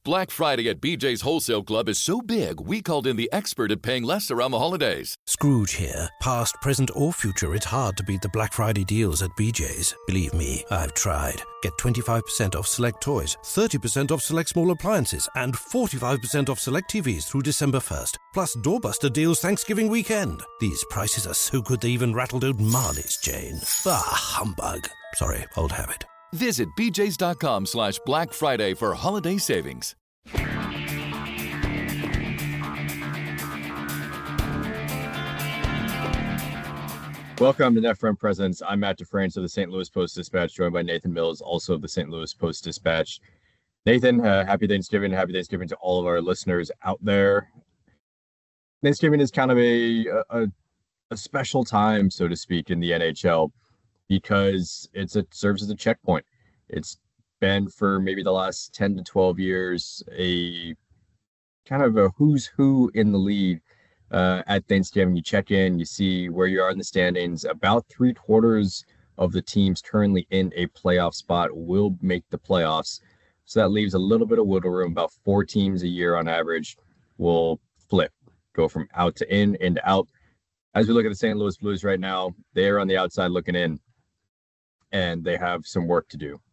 Black Friday at BJ's Wholesale Club is so big, we called in the expert at paying less around the holidays. Scrooge here. Past, present, or future, it's hard to beat the Black Friday deals at BJ's. Believe me, I've tried. Get 25% off select toys, 30% off select small appliances, and 45% off select TVs through December 1st. Plus doorbuster deals Thanksgiving weekend. These prices are so good they even rattled old Marley's chain. Bah, humbug. Sorry, old habit. Visit bjs.com/Black Friday for holiday savings. Welcome to Net Front Presence. I'm Matt DeFrance of the St. Louis Post-Dispatch, joined by Nathan Mills, also of the St. Louis Post-Dispatch. Nathan, happy Thanksgiving. Happy Thanksgiving to all of our listeners out there. Thanksgiving is kind of a special time, so to speak, in the NHL because it serves as a checkpoint. It's been for maybe the last 10 to 12 years a kind of a who's who in the league. At Thanksgiving, you check in, you see where you are in the standings. About 3/4 of the teams currently in a playoff spot will make the playoffs. So that leaves a little bit of wiggle room. About 4 teams a year on average will flip, go from out to in to out. As we look at the St. Louis Blues right now, they're on the outside looking in, and they have some work to do.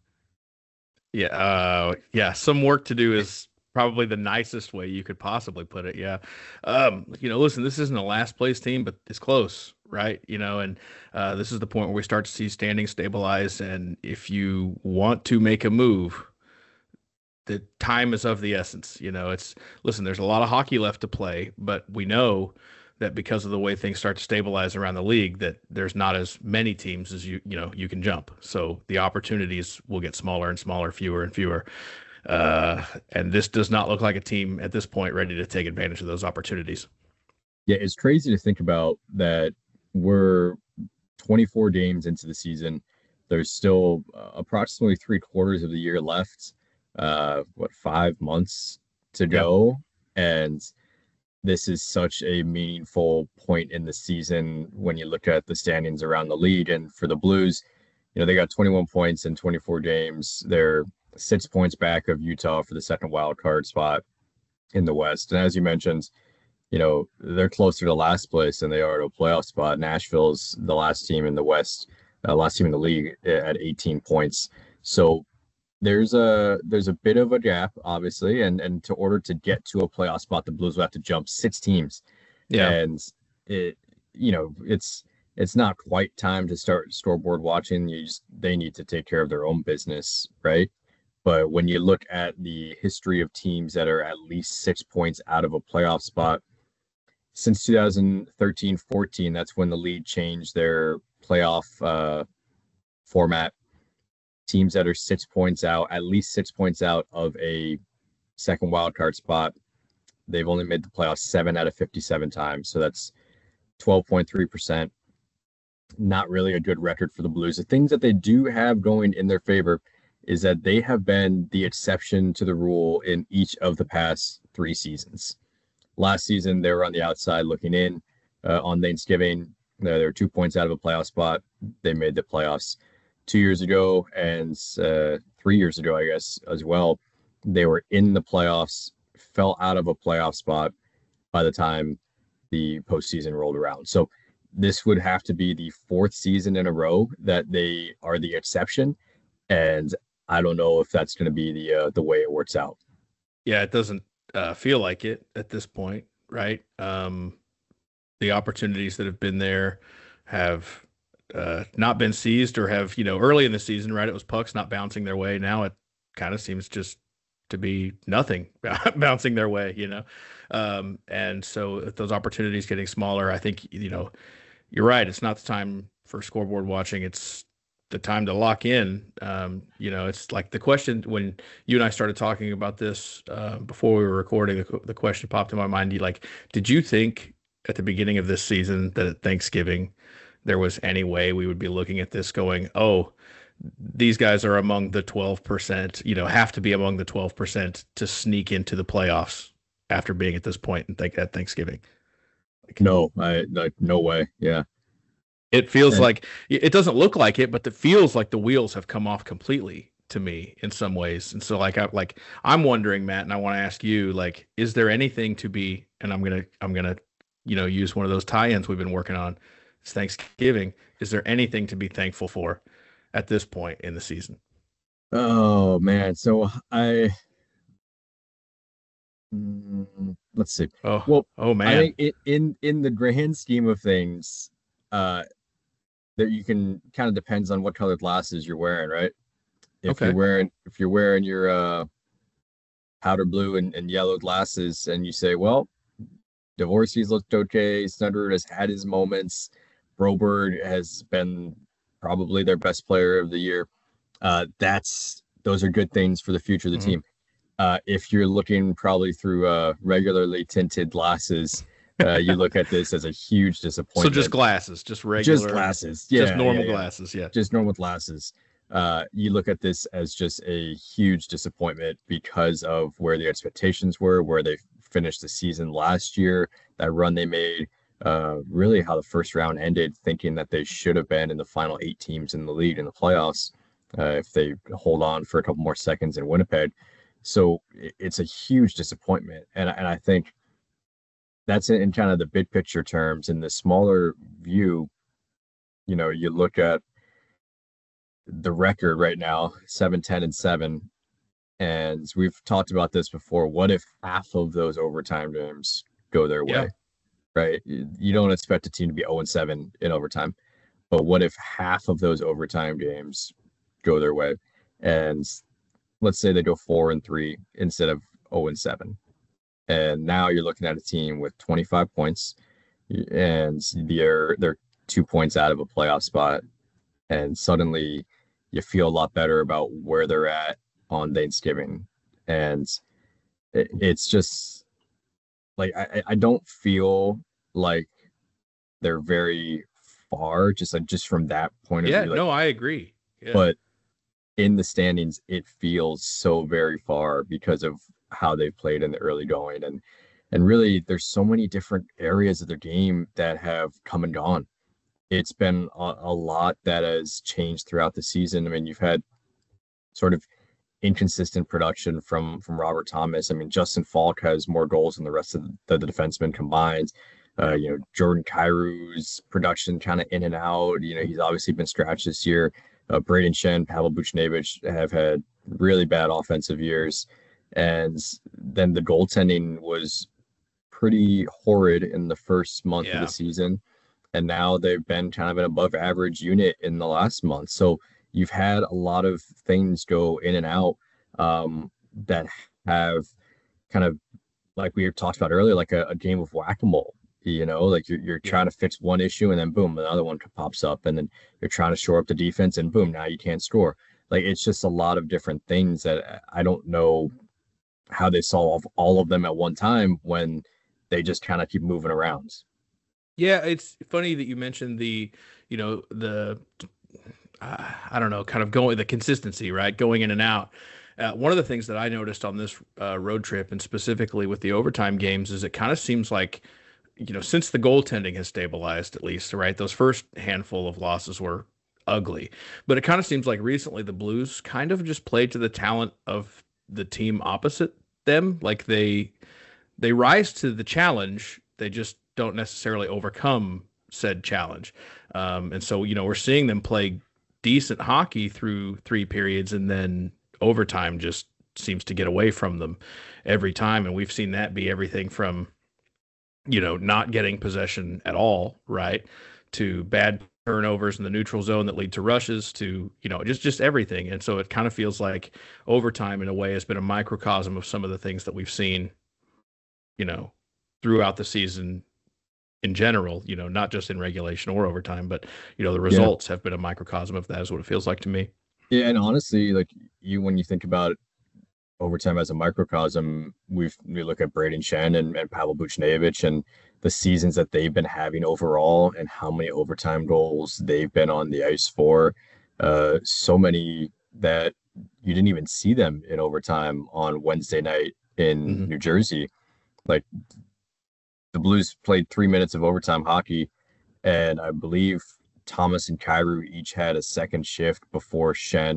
Yeah, some work to do is probably the nicest way you could possibly put it. Yeah. Listen, this isn't a last place team, but it's close, right? And this is the point where we start to see standings stabilize. And if you want to make a move, the time is of the essence. Listen, there's a lot of hockey left to play, but we know that because of the way things start to stabilize around the league, that there's not as many teams as you can jump. So the opportunities will get smaller and smaller, fewer and fewer. And this does not look like a team at this point ready to take advantage of those opportunities. Yeah, it's crazy to think about that we're 24 games into the season. There's still approximately 3/4 of the year left. 5 months to go? Yep. And this is such a meaningful point in the season when you look at the standings around the league. And for the Blues, they got 21 points in 24 games. They're 6 points back of Utah for the second wild card spot in the West. And as you mentioned, they're closer to last place than they are to a playoff spot. Nashville's the last team in the West, last team in the league at 18 points. So there's a bit of a gap, obviously. And to order to get to a playoff spot, the Blues will have to jump 6 teams. Yeah. And it's not quite time to start scoreboard watching. They need to take care of their own business, right? But when you look at the history of teams that are at least 6 points out of a playoff spot, since 2013-14, that's when the league changed their playoff format. Teams that are 6 points out, at least 6 points out of a second wild card spot, they've only made the playoffs 7 out of 57 times. So that's 12.3%. Not really a good record for the Blues. The things that they do have going in their favor is that they have been the exception to the rule in each of the past 3 seasons. Last season, they were on the outside looking in on Thanksgiving. They were 2 points out of a playoff spot. They made the playoffs. 2 years ago and 3 years ago, I guess, as well, they were in the playoffs, fell out of a playoff spot by the time the postseason rolled around. So this would have to be the 4th season in a row that they are the exception. And I don't know if that's going to be the way it works out. Yeah, it doesn't feel like it at this point, right? The opportunities that have been there have not been seized or have, early in the season, right? It was pucks not bouncing their way. Now it kind of seems just to be nothing bouncing their way, and so if those opportunities getting smaller, I think, you're right. It's not the time for scoreboard watching. It's the time to lock in. It's like the question when you and I started talking about this before we were recording, the question popped in my mind. Did you think at the beginning of this season that at Thanksgiving there was any way we would be looking at this going, oh, these guys are among the 12%, have to be among the 12% to sneak into the playoffs after being at this point and at Thanksgiving? No way. Yeah. It feels like it doesn't look like it, but it feels like the wheels have come off completely to me in some ways. And so I'm wondering, Matt, and I want to ask you, like, is there anything to be, and I'm gonna, use one of those tie-ins we've been working on. It's Thanksgiving. Is there anything to be thankful for at this point in the season? Oh man. So let's see. Oh man. I think in the grand scheme of things, that you can kind of depends on what colored glasses you're wearing, right? If you're wearing your powder blue and yellow glasses, and you say, well, Dvorsky's looked okay, Snudroot has had his moments, Broberg has been probably their best player of the year. Those are good things for the future of the team. If you're looking probably through regularly tinted glasses, you look at this as a huge disappointment. So just glasses, just regular, just glasses, yeah, just normal glasses, yeah, just normal glasses. You look at this as just a huge disappointment because of where the expectations were, where they finished the season last year, that run they made, really how the first round ended, thinking that they should have been in the final 8 teams in the league in the playoffs, if they hold on for a couple more seconds in Winnipeg. So it's a huge disappointment. And I think that's in kind of the big picture terms. In the smaller view, you look at the record right now, 7-10-7. And we've talked about this before. What if half of those overtime games go their way, right? You don't expect a team to be 0-7 in overtime, but what if half of those overtime games go their way? And let's say they go 4-3 instead of 0-7. And now you're looking at a team with 25 points, and they're 2 points out of a playoff spot. And suddenly you feel a lot better about where they're at on Thanksgiving. And it's just like, I don't feel like they're very far, just from that point of view. No, I agree. Yeah. But in the standings, it feels so very far because of how they've played in the early going. And really, there's so many different areas of their game that have come and gone. It's been a lot that has changed throughout the season. I mean, you've had sort of inconsistent production from Robert Thomas. I mean, Justin Falk has more goals than the rest of the defensemen combined. Jordan Kyrou's production kind of in and out. He's obviously been scratched this year. Braden Shen, Pavel Buchnevich have had really bad offensive years. And then the goaltending was pretty horrid in the first month of the season. And now they've been kind of an above average unit in the last month. So you've had a lot of things go in and out that have kind of, like we talked about earlier, like a game of whack-a-mole. Like you're trying to fix one issue, and then boom, another one pops up, and then you're trying to shore up the defense, and boom, now you can't score. Like, it's just a lot of different things that I don't know how they solve all of them at one time when they just kind of keep moving around. Yeah, it's funny that you mentioned the I don't know, kind of the consistency, right? Going in and out. One of the things that I noticed on this road trip, and specifically with the overtime games, is it kind of seems like, since the goaltending has stabilized, at least, right? Those first handful of losses were ugly, but it kind of seems like recently the Blues kind of just played to the talent of the team opposite them. Like they rise to the challenge. They just don't necessarily overcome said challenge. And so, we're seeing them play decent hockey through 3 periods, and then overtime just seems to get away from them every time. And we've seen that be everything from, not getting possession at all, right, to bad turnovers in the neutral zone that lead to rushes, to, just everything. And so it kind of feels like overtime in a way has been a microcosm of some of the things that we've seen, throughout the season in general, not just in regulation or overtime, but, the results have been a microcosm of that, is what it feels like to me. Yeah. And honestly, like when you think about overtime as a microcosm, we look at Braden Shen and Pavel Buchnevich and the seasons that they've been having overall, and how many overtime goals they've been on the ice for. So many that you didn't even see them in overtime on Wednesday night in New Jersey. Like, the Blues played 3 minutes of overtime hockey, and I believe Thomas and Kyrou each had a second shift before Shen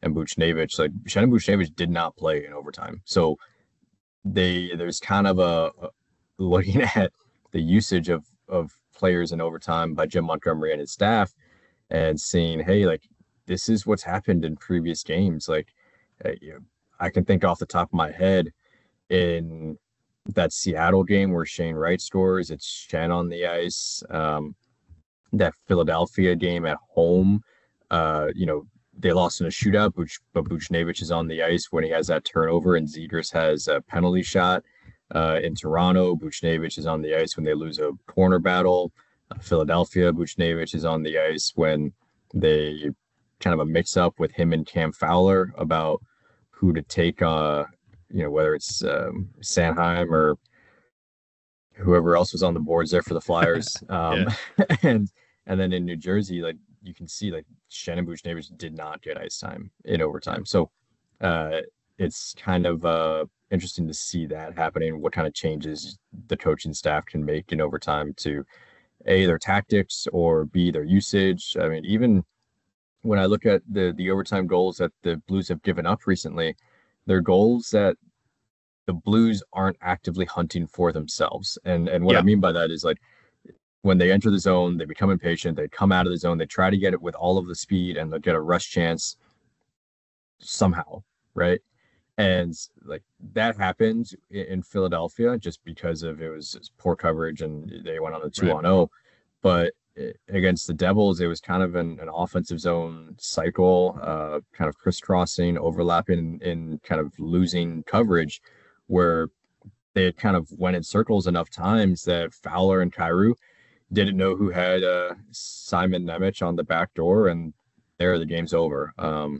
and Buchnevich. Like Shannon Buchnevich did not play in overtime. So there's kind of looking at the usage of players in overtime by Jim Montgomery and his staff and seeing, hey, like this is what's happened in previous games. Like I can think off the top of my head in that Seattle game where Shane Wright scores, it's Shen on the ice. That Philadelphia game at home, they lost in a shootout, but Buchnevich is on the ice when he has that turnover, and Zegras has a penalty shot. In Toronto, Buchnevich is on the ice when they lose a corner battle. Philadelphia, Buchnevich is on the ice when they kind of a mix-up with him and Cam Fowler about who to take, whether it's Sanheim or whoever else was on the boards there for the Flyers. And then in New Jersey, like you can see, like Shannon Buchnevich did not get ice time in overtime. So it's kind of interesting to see that happening, what kind of changes the coaching staff can make in overtime to A, their tactics, or B, their usage. I mean, even when I look at the overtime goals that the Blues have given up recently, they're goals that the Blues aren't actively hunting for themselves. And what I mean by that is, like, when they enter the zone, they become impatient, they come out of the zone, they try to get it with all of the speed, and they'll get a rush chance somehow, right? And like that happened in Philadelphia just because it was poor coverage and they went on a 2-on-0. But against the Devils, it was kind of an offensive zone cycle, kind of crisscrossing, overlapping in kind of losing coverage, where they had kind of went in circles enough times that Fowler and Kyrou didn't know who had Simon Nemec on the back door, and there the game's over.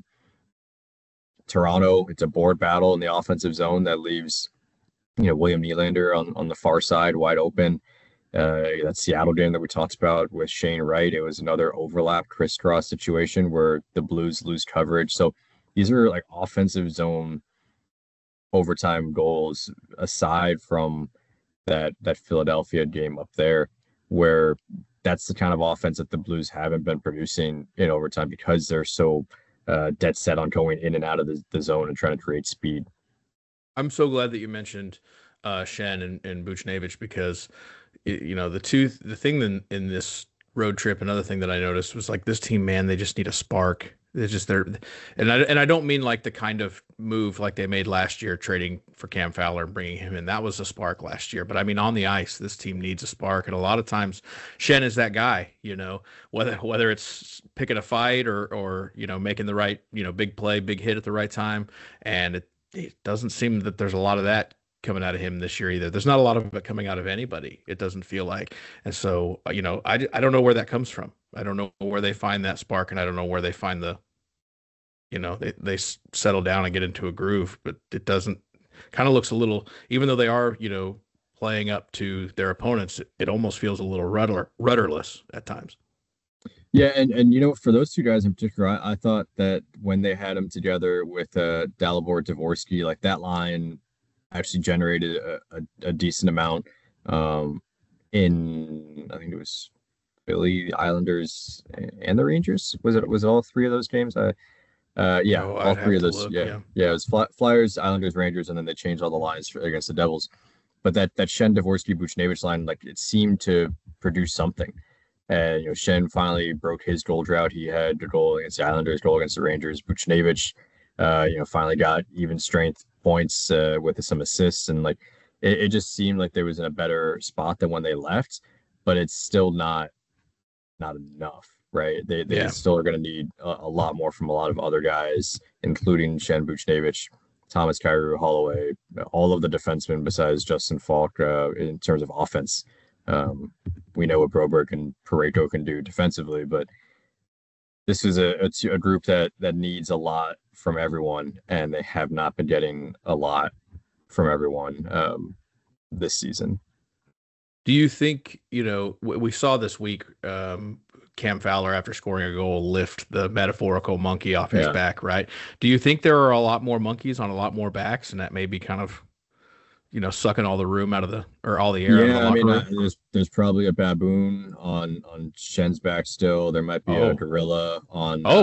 Toronto, it's a board battle in the offensive zone that leaves, William Nylander on the far side wide open. That Seattle game that we talked about with Shane Wright, it was another overlap crisscross situation where the Blues lose coverage. So these are like offensive zone overtime goals, aside from that Philadelphia game up there, where that's the kind of offense that the Blues haven't been producing in overtime because they're so dead set on going in and out of the zone and trying to create speed. I'm so glad that you mentioned Shen and Buchnevich, because the thing in this road trip, another thing that I noticed was like this team, man, they just need a spark. It's just and I don't mean like the kind of move like they made last year, trading for Cam Fowler and bringing him in. That was a spark last year, but I mean on the ice, this team needs a spark, and a lot of times Shen is that guy. Whether it's picking a fight or making the right big play, big hit at the right time, and it doesn't seem that there's a lot of that coming out of him this year either. There's not a lot of it coming out of anybody, it doesn't feel like. And so, I don't know where that comes from. I don't know where they find that spark, and I don't know where they find they settle down and get into a groove, but it doesn't, kind of looks a little, even though they are, playing up to their opponents, it almost feels a little rudderless at times. Yeah, and for those two guys in particular, I thought that when they had them together with Dalibor Dvorsky, like that line actually generated a decent amount in, I think it was Philly, Islanders, and the Rangers. Was it all three of those games? All three of those. Yeah, it was Flyers, Islanders, Rangers, and then they changed all the lines against the Devils. But that Shen, Dvorsky, Buchnevich line, like it seemed to produce something. And Shen finally broke his goal drought. He had a goal against the Islanders, goal against the Rangers. Buchnevich, finally got even strength points with some assists, and like it just seemed like they was in a better spot than when they left. But it's still not enough, right? They still are going to need a lot more from a lot of other guys, including Shen, Buchnevich, Thomas Kyrou, Holloway, all of the defensemen besides Justin Falk in terms of offense. We know what Broberg and Parayko can do defensively, but this is a group that needs a lot from everyone, and they have not been getting a lot from everyone this season. Do you think, we saw this week, Cam Fowler, after scoring a goal, lift the metaphorical monkey off his back, right? Do you think there are a lot more monkeys on a lot more backs, and that may be kind of, sucking all the room out of all the air? Yeah, I mean, there's probably a baboon on Shen's back still. There might be a gorilla on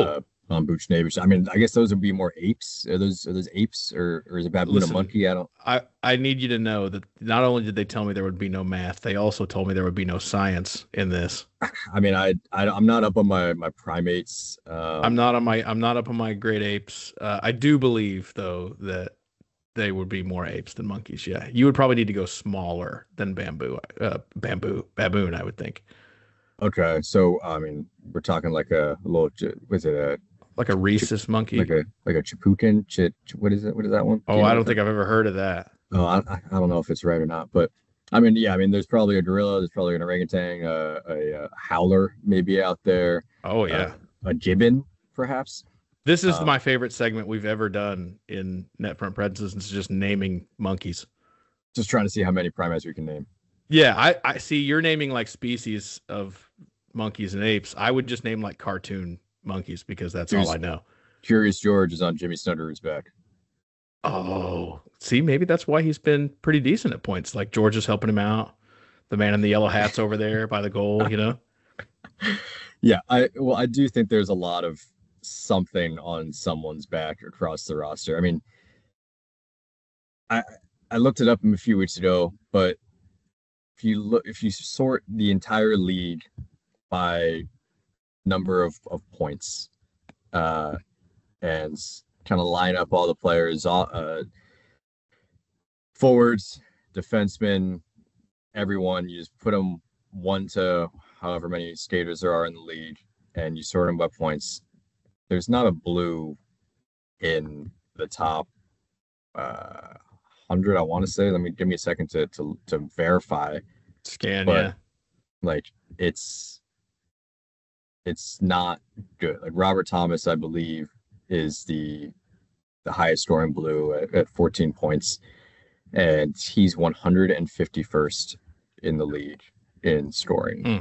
Buchnevich. I mean, I guess those would be more apes. Are those apes or is a baboon a Listen, monkey? I don't. I need you to know that not only did they tell me there would be no math, they also told me there would be no science in this. I mean, I'm not up on my primates. I'm not up on my great apes. I do believe though that they would be more apes than monkeys. Yeah, you would probably need to go smaller than baboon. I would think Okay, so I mean, we're talking like a little. Was it a like a rhesus monkey. like a Chipukin? What is it? What is that one? Do Oh, you know I what don't think I've ever heard of that. Oh, I don't know if it's right or not, but I mean, yeah, I mean, there's probably a gorilla, there's probably an orangutan, a howler maybe out there, Oh uh, yeah. a gibbon perhaps. This is Um, my favorite segment we've ever done in NetFront Pretzels. It's just naming monkeys. just trying to see how many primates we can name. Yeah, I see you're naming like species of monkeys and apes. I would just name like cartoon monkeys because that's all Here's I know. Curious George is on Jimmy Snuggerud's back. Oh, see, maybe that's why he's been pretty decent at points. Like George is helping him out. The man in the yellow hat's over there by the goal, you know? Yeah, I do think there's a lot of something on someone's back across the roster. I mean, I I looked it up a few weeks ago, but if you sort the entire league by number of points, uh, and kind of line up all the players, forwards, defensemen, everyone. You just put them one to however many skaters there are in the league, and you sort them by points. There's not a blue in the top 100. I want to say. Let me give me a second to verify, Scan, but yeah. like it's it's not good. Like Robert Thomas, I believe, is the highest scoring blue at 14 points, and he's 151st in the league in scoring. Hmm.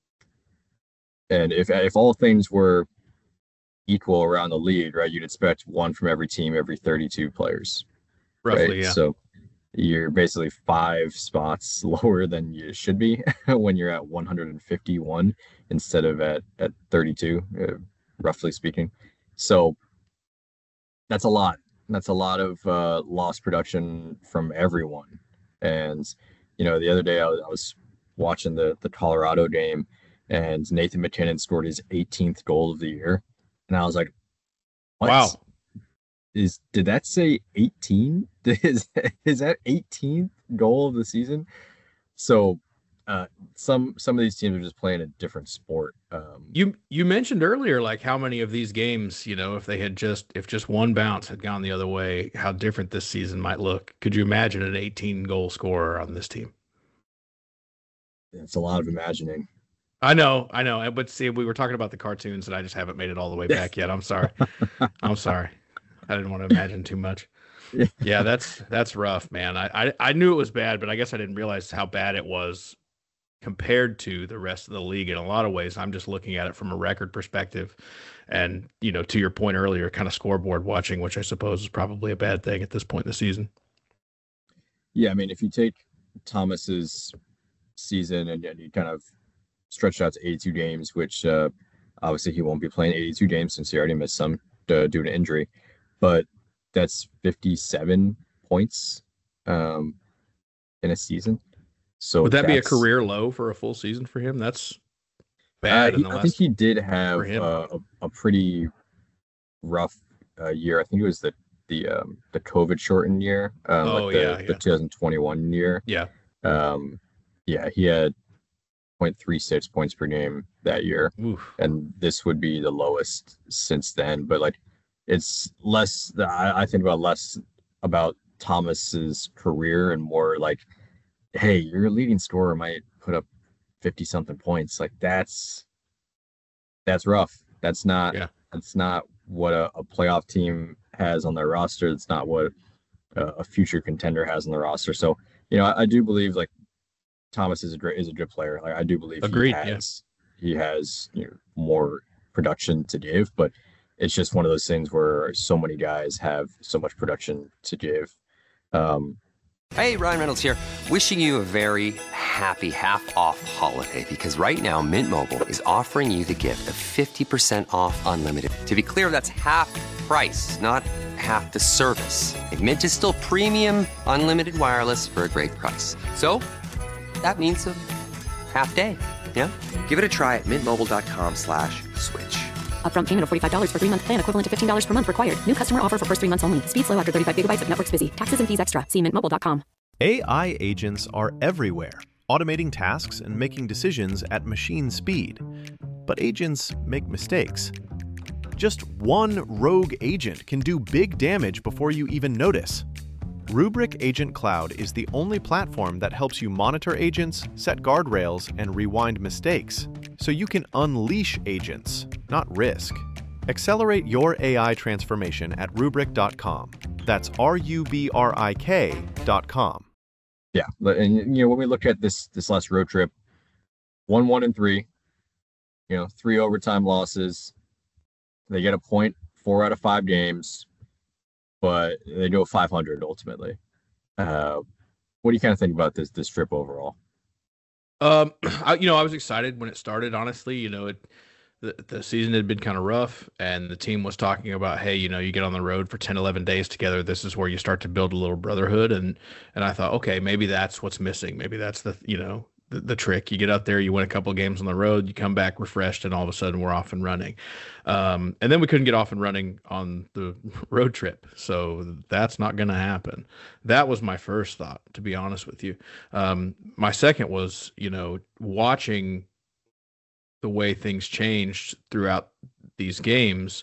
And if all things were equal around the league, right, you'd expect one from every team every 32 players, right? Roughly, yeah. So you're basically 5 spots lower than you should be when you're at 151 instead of at 32, roughly speaking. So that's a lot. That's a lot of lost production from everyone. And the other day I was watching the Colorado game, and Nathan McKinnon scored his 18th goal of the year, and I was like, "What Wow. did that say 18? Is that 18th goal of the season?" So some of these teams are just playing a different sport. You mentioned earlier like how many of these games, if just one bounce had gone the other way, how different this season might look. Could you imagine an 18 goal scorer on this team? It's a lot of imagining. I know. But see, we were talking about the cartoons and I just haven't made it all the way back yet. I'm sorry. I'm sorry. I didn't want to imagine too much. Yeah, that's rough, man. I knew it was bad, but I guess I didn't realize how bad it was compared to the rest of the league. In a lot of ways, I'm just looking at it from a record perspective. And, to your point earlier, kind of scoreboard watching, which I suppose is probably a bad thing at this point in the season. Yeah, I mean, if you take Thomas's season and you kind of stretch it out to 82 games, which obviously he won't be playing 82 games since he already missed some due to injury, but that's 57 points in a season. So would that be a career low for a full season for him? That's bad. I think he did have for a pretty rough year. I think it was the COVID shortened year, the 2021 year. Yeah. Yeah, he had 0.36 points per game that year. Oof. And this would be the lowest since then. But like, it's less. I think about less about Thomas's career and more like, hey, your leading scorer might put up 50 something points. Like that's rough. That's not what a playoff team has on their roster. It's not what a future contender has on the roster. So, I do believe like Thomas is a good player. Like I do believe Agreed, he has more production to give, but it's just one of those things where so many guys have so much production to give. Hey, Ryan Reynolds here. Wishing you a very happy half-off holiday because right now Mint Mobile is offering you the gift of 50% off unlimited. To be clear, that's half price, not half the service. And Mint is still premium unlimited wireless for a great price. So that means a half day. Yeah? Give it a try at mintmobile.com/switch. Upfront payment of $45 for 3-month plan, equivalent to $15 per month required. New customer offer for first 3 months only. Speed slow after 35 gigabytes if network's busy. Taxes and fees extra. See mintmobile.com. AI agents are everywhere, automating tasks and making decisions at machine speed. But agents make mistakes. Just one rogue agent can do big damage before you even notice. Rubrik Agent Cloud is the only platform that helps you monitor agents, set guardrails, and rewind mistakes, so you can unleash agents, not risk. Accelerate your AI transformation at Rubrik.com. That's RUBRIK.com. Yeah, and when we look at this last road trip, 1-1-3, 3 overtime losses. They get a point 4 out of 5 games, but they go 500 ultimately. What do you kind of think about this trip overall? I was excited when it started. Honestly, the season had been kind of rough, and the team was talking about, hey, you get on the road for 10, 11 days together. This is where you start to build a little brotherhood. And I thought, okay, maybe that's what's missing. Maybe that's the trick. You get out there, you win a couple of games on the road, you come back refreshed, and all of a sudden we're off and running. And then we couldn't get off and running on the road trip. So that's not going to happen. That was my first thought, to be honest with you. My second was, watching the way things changed throughout these games.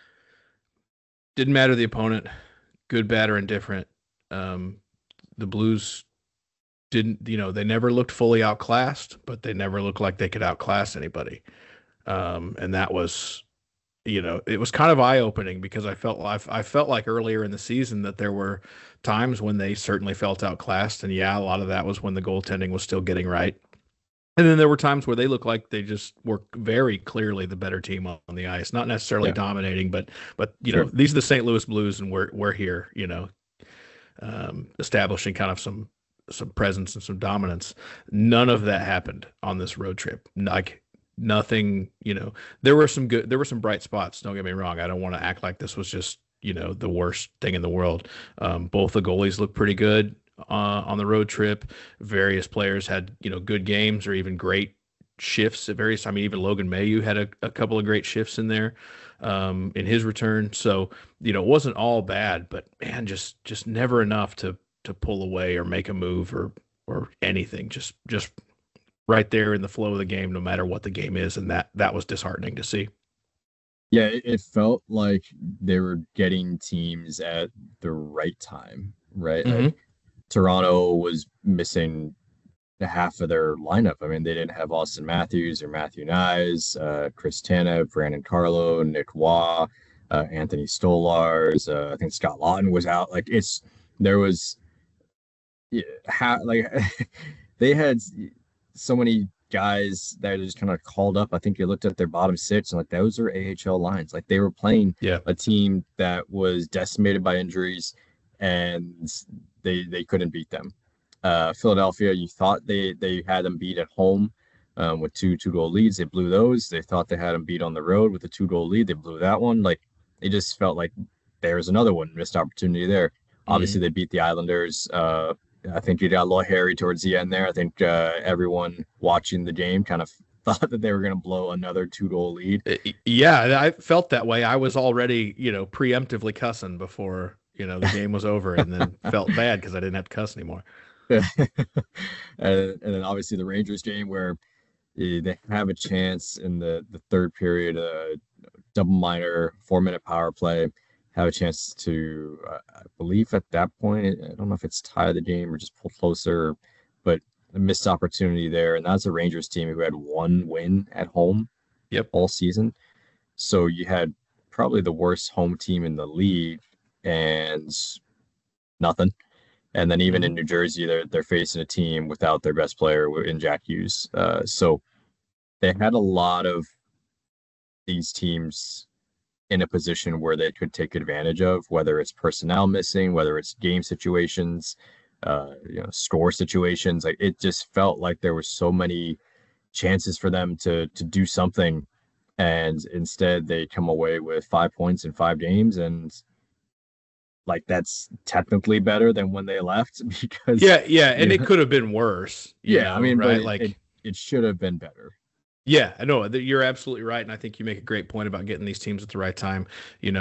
Didn't matter the opponent, good, bad, or indifferent. The Blues didn't, they never looked fully outclassed, but they never looked like they could outclass anybody. And that was, it was kind of eye-opening because I felt like earlier in the season that there were times when they certainly felt outclassed. And yeah, a lot of that was when the goaltending was still getting right. And then there were times where they looked like they just were very clearly the better team on the ice, not necessarily dominating, but Sure. These are the St. Louis Blues, and we're here, establishing kind of some presence and some dominance. None of that happened on this road trip. Like nothing, there were some bright spots. Don't get me wrong. I don't want to act like this was just, the worst thing in the world. Both the goalies looked pretty good on the road trip. Various players had, good games or even great shifts at various. I mean, even Logan Mailloux had a couple of great shifts in there in his return. So, it wasn't all bad, but man, just never enough to pull away or make a move or anything. Just right there in the flow of the game, no matter what the game is, and that was disheartening to see. Yeah, it felt like they were getting teams at the right time, right? Mm-hmm. Like, Toronto was missing half of their lineup. I mean, they didn't have Austin Matthews or Matthew Nyes, Chris Tanev, Brandon Carlo, Nick Waugh, Anthony Stolars. I think Scott Lawton was out. Like they had so many guys that just kind of called up. I think you looked at their bottom 6 and like those are AHL lines. Like they were playing a team that was decimated by injuries, and they couldn't beat them. Philadelphia, you thought they had them beat at home with two goal leads. They blew those. They thought they had them beat on the road with a 2-goal lead. They blew that one. Like it just felt like there was another one, missed opportunity there. Obviously, they beat the Islanders. I think you got a little hairy towards the end there. I think everyone watching the game kind of thought that they were going to blow another 2-goal lead. Yeah, I felt that way. I was already, preemptively cussing before, the game was over, and then felt bad because I didn't have to cuss anymore. and then obviously the Rangers game where they have a chance in the third period, double minor, 4-minute power play, have a chance to, I believe at that point, I don't know if it's tie the game or just pull closer, but a missed opportunity there. And that's a Rangers team who had 1 win at home all season. So you had probably the worst home team in the league and nothing. And then even in New Jersey, they're facing a team without their best player in Jack Hughes. So they had a lot of these teams in a position where they could take advantage of, whether it's personnel missing, whether it's game situations, score situations. Like it just felt like there were so many chances for them to do something, and instead they come away with 5 points in 5 games, and like that's technically better than when they left because and it could have been worse. I mean, right? But like it should have been better. Yeah, I know you're absolutely right, and I think you make a great point about getting these teams at the right time.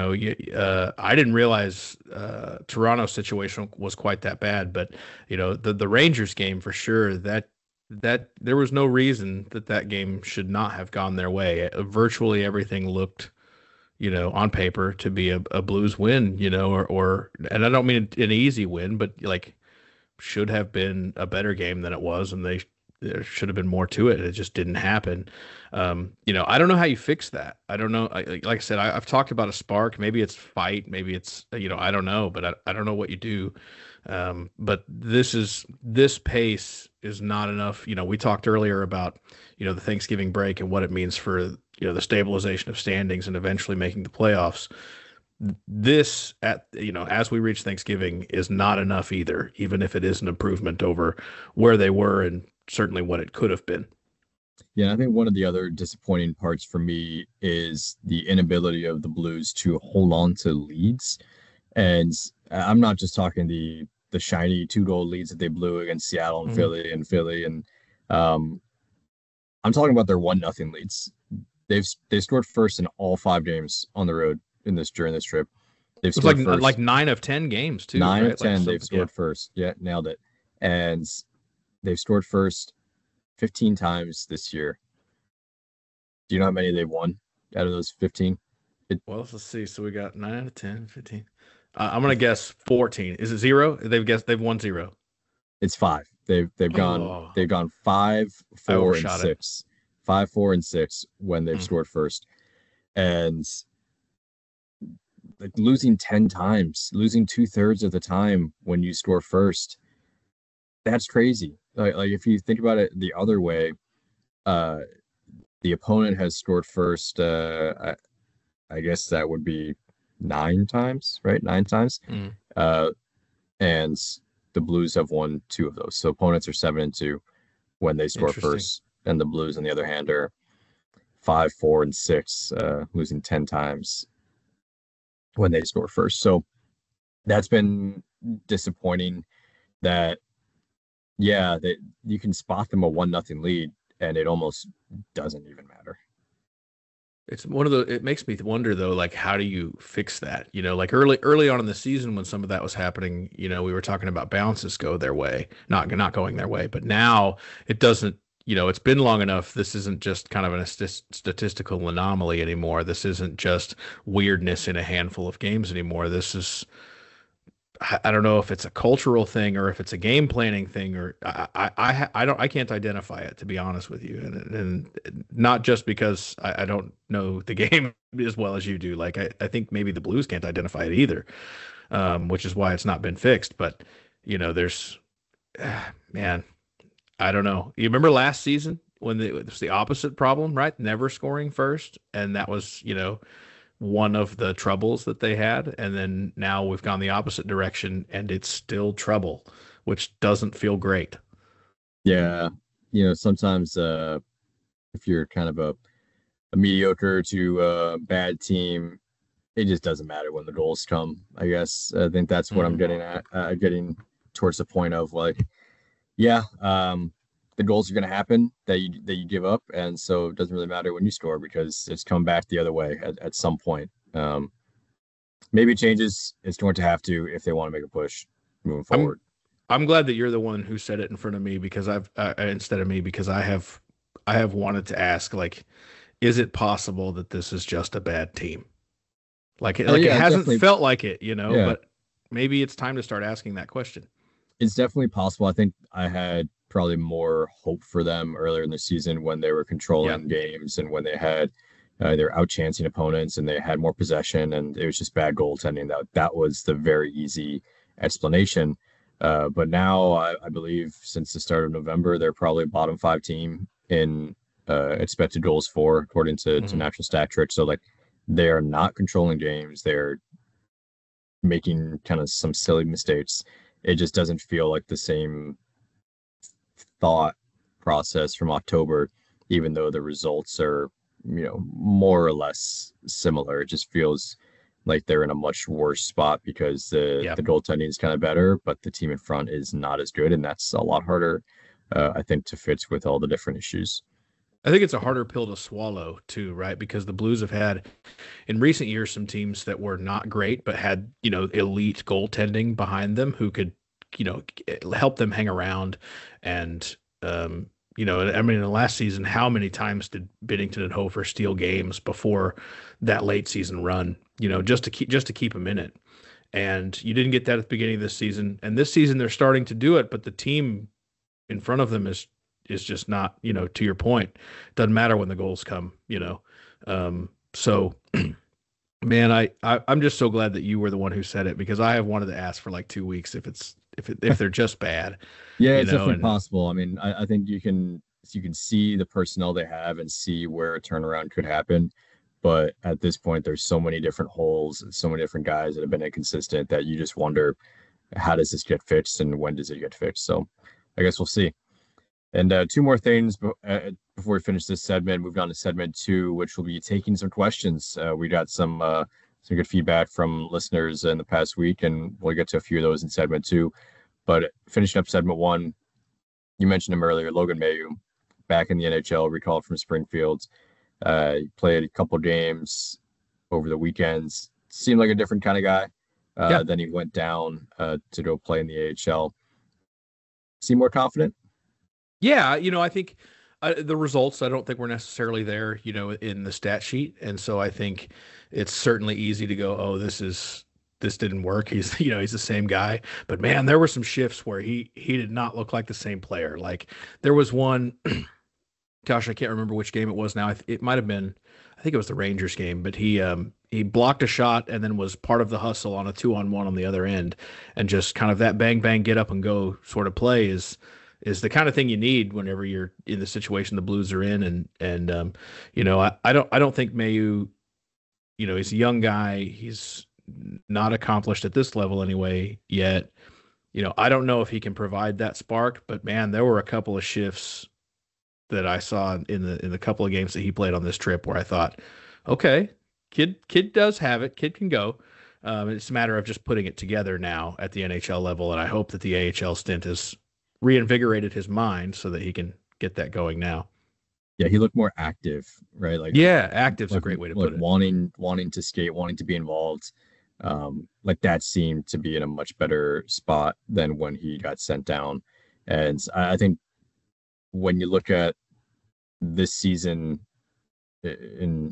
I didn't realize Toronto's situation was quite that bad, but the Rangers game for sure. That there was no reason that game should not have gone their way. Virtually everything looked, on paper to be a Blues win. Or and I don't mean an easy win, but like should have been a better game than it was, and there should have been more to it. It just didn't happen. I don't know how you fix that. I don't know. Like I said, I've talked about a spark. Maybe it's fight. Maybe it's, I don't know, but I don't know what you do. But this pace is not enough. We talked earlier about, the Thanksgiving break and what it means for, the stabilization of standings and eventually making the playoffs. This as we reach Thanksgiving is not enough either, even if it is an improvement over where they were and certainly what it could have been. Yeah, I think one of the other disappointing parts for me is the inability of the Blues to hold on to leads. And I'm not just talking the shiny 2-goal leads that they blew against Seattle and Philly. And I'm talking about their 1-0 leads. They scored first in all 5 games on the road during this trip. They've scored like 9 of 10 games too. 9 of 10 they've scored first. Yeah, nailed it. And they've scored first 15 times this year. Do you know how many they've won out of those 15? Well, let's see. So we got 9 out of 10, 15. I'm gonna guess 14. Is it 0? They've won 0. It's 5. They've gone 5, 4, and 6. 5, 4, and 6 when they've scored first, and like losing 10 times, losing 2/3 of the time when you score first. That's crazy. Like if you think about it the other way, the opponent has scored first. I guess that would be 9 times, right? 9 times. And the Blues have won 2 of those. So opponents are 7-2 when they score first, and the Blues, on the other hand, are 5, 4, and 6, losing 10 times when they score first. So that's been disappointing. That you can spot them a 1-0 lead, and it almost doesn't even matter. It's it makes me wonder though, like, how do you fix that? Like early on in the season when some of that was happening, we were talking about bounces go their way, not going their way. But now it doesn't, it's been long enough. This isn't just kind of a statistical anomaly anymore. This isn't just weirdness in a handful of games anymore. This is, I don't know if it's a cultural thing or if it's a game planning thing, or I can't identify it, to be honest with you, and not just because I don't know the game as well as you do. Like I think maybe the Blues can't identify it either, which is why it's not been fixed. But there's man, I don't know. You remember last season when it was the opposite problem, right? Never scoring first, and that was one of the troubles that they had. And then now we've gone the opposite direction, and it's still trouble, which doesn't feel great. Yeah. Sometimes if you're kind of a mediocre to a bad team, it just doesn't matter when the goals come, I guess. I think that's what I'm getting at, getting towards the point of like, the goals are going to happen that you give up, and so it doesn't really matter when you score because it's come back the other way at some point. Maybe it changes. It's going to have to if they want to make a push moving forward. I'm glad that you're the one who said it in front of me, because instead of me, because I have wanted to ask, like, is it possible that this is just a bad team? It hasn't felt like it, but maybe it's time to start asking that question. It's definitely possible. I think I had probably more hope for them earlier in the season when they were controlling games and when they had they're outchancing opponents and they had more possession, and it was just bad goaltending. That was the very easy explanation. But now I believe since the start of November, they're probably a bottom 5 team in expected goals for, according to Natural Stat Trick. So like they are not controlling games. They're making kind of some silly mistakes. it just doesn't feel like the same thought process from October, even though the results are, more or less similar. It just feels like they're in a much worse spot because the goaltending is kind of better, but the team in front is not as good, and that's a lot harder, I think, to fix with all the different issues. I think it's a harder pill to swallow too, right? Because the Blues have had in recent years some teams that were not great, but had, elite goaltending behind them who could, help them hang around. And, I mean, in the last season, how many times did Binnington and Hofer steal games before that late season run, just to keep them in it? And you didn't get that at the beginning of this season. And this season they're starting to do it, but the team in front of them is just not, to your point, doesn't matter when the goals come, so man, I'm just so glad that you were the one who said it, because I have wanted to ask for like 2 weeks if they're just bad. Yeah, it's definitely possible. I mean, I think you can see the personnel they have and see where a turnaround could happen. But at this point, there's so many different holes and so many different guys that have been inconsistent that you just wonder, how does this get fixed and when does it get fixed? So I guess we'll see. And two more things before we finish this segment. Moved on to segment 2, which will be taking some questions. We got some good feedback from listeners in the past week, and we'll get to a few of those in segment 2. But finishing up segment 1, you mentioned him earlier, Logan Mailloux, back in the NHL, recalled from Springfield. He played a couple games over the weekends. Seemed like a different kind of guy. Then he went down to go play in the AHL. Seem more confident? Yeah, I think the results, I don't think we're necessarily there, in the stat sheet. And so I think it's certainly easy to go, oh, this didn't work. He's, he's the same guy. But man, there were some shifts where he did not look like the same player. Like there was one, gosh, I can't remember which game it was now. It might have been, I think it was the Rangers game, but he blocked a shot and then was part of the hustle on a 2-on-1 on the other end. And just kind of that bang, bang, get up and go sort of play is the kind of thing you need whenever you're in the situation the Blues are in. And I don't think Mailloux, he's a young guy. He's not accomplished at this level anyway yet. I don't know if he can provide that spark, but man, there were a couple of shifts that I saw in the couple of games that he played on this trip where I thought, okay, kid does have it. Kid can go. It's a matter of just putting it together now at the NHL level. And I hope that the AHL stint has reinvigorated his mind so that he can get that going now. Yeah, he looked more active, right? Active's a great way to put it. Wanting to skate, wanting to be involved. That seemed to be in a much better spot than when he got sent down. And I think when you look at this season in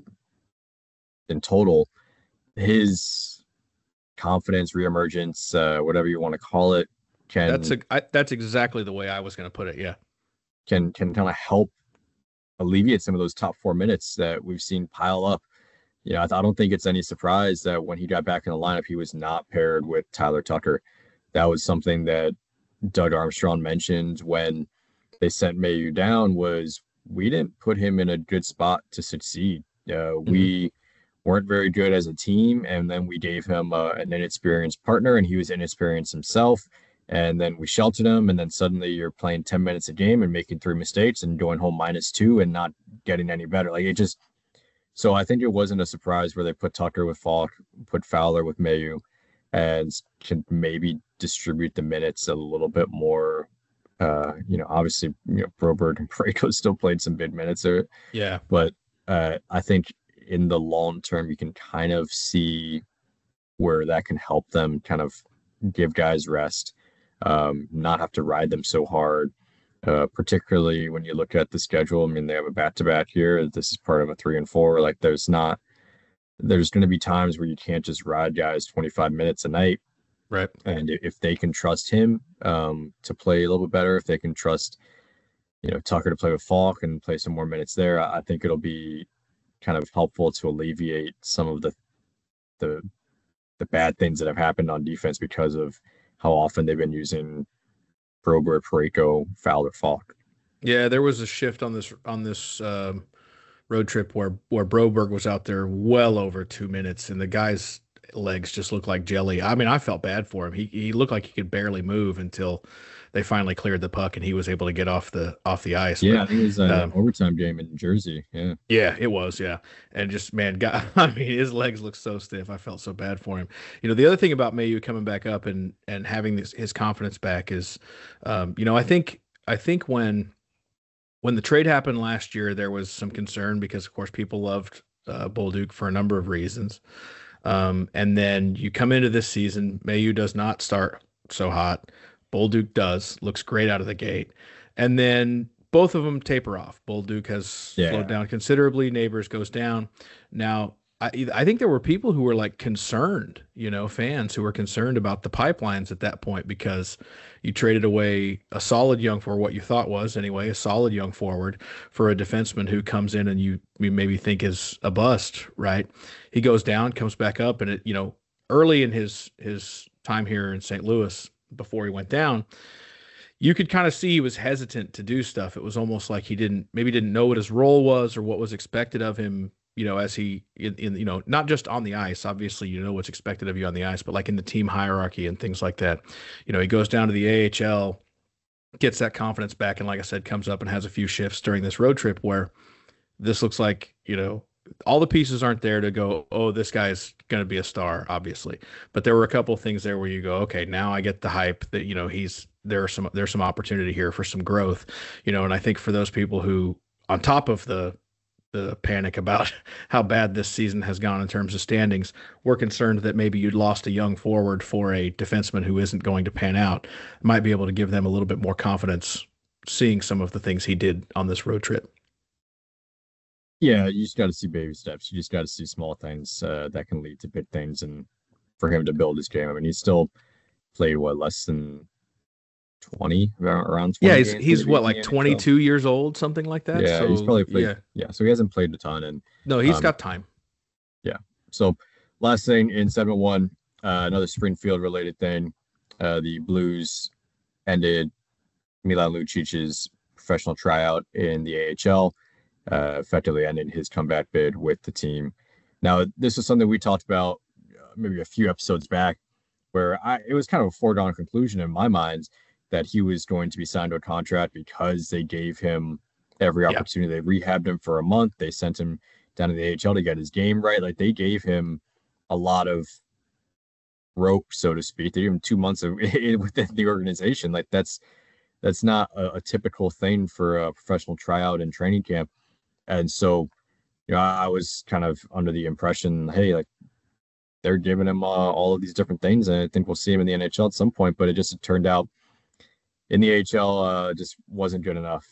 total, his confidence, reemergence, whatever you want to call it, that's exactly the way I was going to put it. Yeah. Can kind of help alleviate some of those top 4 minutes that we've seen pile up. I don't think it's any surprise that when he got back in the lineup, he was not paired with Tyler Tucker. That was something that Doug Armstrong mentioned when they sent Mailloux down, was we didn't put him in a good spot to succeed. We weren't very good as a team, and then we gave him an inexperienced partner, and he was inexperienced himself. And then we sheltered him, and then suddenly you're playing 10 minutes a game and making 3 mistakes and going home -2 and not getting any better. So I think it wasn't a surprise where they put Tucker with Falk, put Fowler with Mailloux, and can maybe distribute the minutes a little bit more. Obviously, Broberg and Parayko still played some big minutes there. Yeah. But I think in the long term, you can kind of see where that can help them kind of give guys rest. Not have to ride them so hard, particularly when you look at the schedule. I mean, they have a back-to-back here. This is part of a 3 and 4. There's going to be times where you can't just ride guys 25 minutes a night. Right. And if they can trust him to play a little bit better, if they can trust, Tucker to play with Falk and play some more minutes there, I think it'll be kind of helpful to alleviate some of the bad things that have happened on defense because of how often they've been using Broberg, Parayko, Fowler, Falk. Yeah, there was a shift on this road trip where Broberg was out there well over 2 minutes, and the guys legs just looked like jelly. I mean, I felt bad for him. He looked like he could barely move until they finally cleared the puck and he was able to get off the ice. Yeah, but, I think it was an overtime game in Jersey. Yeah, it was. Yeah. And just, man, God, I mean, his legs look so stiff. I felt so bad for him. The other thing about Mailloux coming back up and having his confidence back is, I think when the trade happened last year, there was some concern because, of course, people loved Bolduc for a number of reasons. And then you come into this season, Mailloux does not start so hot. Bolduc does, looks great out of the gate. And then both of them taper off. Bolduc has slowed down considerably. Neighbors goes down. Now, I think there were people who were like concerned, fans who were concerned about the pipelines at that point because you traded away a solid young forward, what you thought was anyway, a solid young forward for a defenseman who comes in and you maybe think is a bust, right? He goes down, comes back up, and early in his time here in St. Louis before he went down, you could kind of see he was hesitant to do stuff. It was almost like he didn't know what his role was or what was expected of him, as he in not just on the ice, obviously, what's expected of you on the ice, but like in the team hierarchy and things like that. He goes down to the AHL, gets that confidence back. And like I said, comes up and has a few shifts during this road trip where this looks like, all the pieces aren't there to go, oh, this guy's going to be a star, obviously. But there were a couple of things there where you go, okay, now I get the hype that, there's some opportunity here for some growth, and I think for those people who, on top of the panic about how bad this season has gone in terms of standings, were concerned that maybe you'd lost a young forward for a defenseman who isn't going to pan out, might be able to give them a little bit more confidence seeing some of the things he did on this road trip. Yeah, you just got to see baby steps. You just got to see small things that can lead to big things, and for him to build his game. I mean, he's still played less than 20, around 20. Yeah, he's what, like 22 years old, something like that. Yeah, so, he's probably played. Yeah, so he hasn't played a ton, and no, he's got time. Yeah. So last thing in 7-1, another Springfield related thing. The Blues ended Milan Lucic's professional tryout in the AHL. Effectively ending his comeback bid with the team. Now, this is something we talked about maybe a few episodes back, where it was kind of a foregone conclusion in my mind that he was going to be signed to a contract because they gave him every opportunity. They rehabbed him for a month. They sent him down to the AHL to get his game right. Like, they gave him a lot of rope, so to speak. They gave him 2 months within the organization. Like, that's not a typical thing for a professional tryout and training camp. And so, I was kind of under the impression, hey, like, they're giving him all of these different things, and I think we'll see him in the NHL at some point. But it turned out in the AHL just wasn't good enough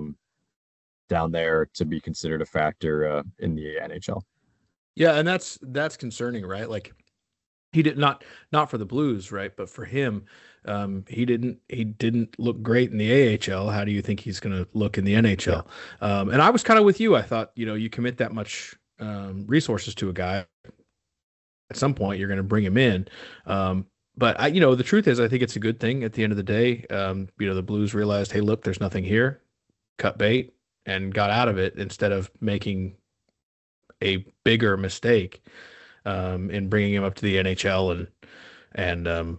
down there to be considered a factor in the NHL. Yeah, and that's concerning, right? Like, he did not for the Blues, right? But for him, he didn't look great in the AHL. How do you think he's going to look in the NHL? Yeah. And I was kind of with you. I thought, you commit that much resources to a guy, at some point you're going to bring him in. But the truth is, I think it's a good thing at the end of the day. The Blues realized, hey, look, there's nothing here, cut bait, and got out of it instead of making a bigger mistake in bringing him up to the NHL and